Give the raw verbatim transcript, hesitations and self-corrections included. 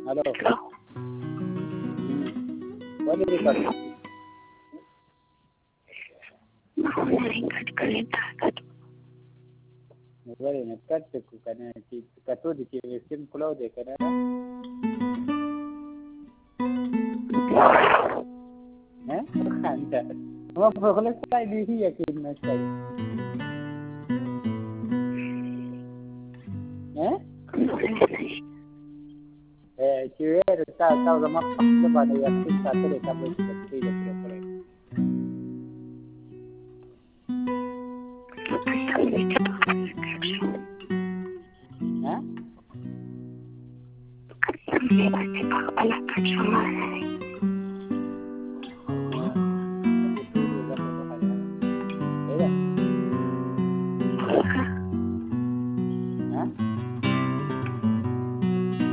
Halo. Hello. Boleh record. Mau ringkat kereta kat. Boleh record tu kerana kita tu di sim pulau dia kerana. Eh? Bukan tak. Mau boleh saya di yakin macam. Eh? Eh, cewek tahu tahu lama lepas dia yakin satu dia kabel seperti dia tidak boleh. Yang lebih cepat alat kerja.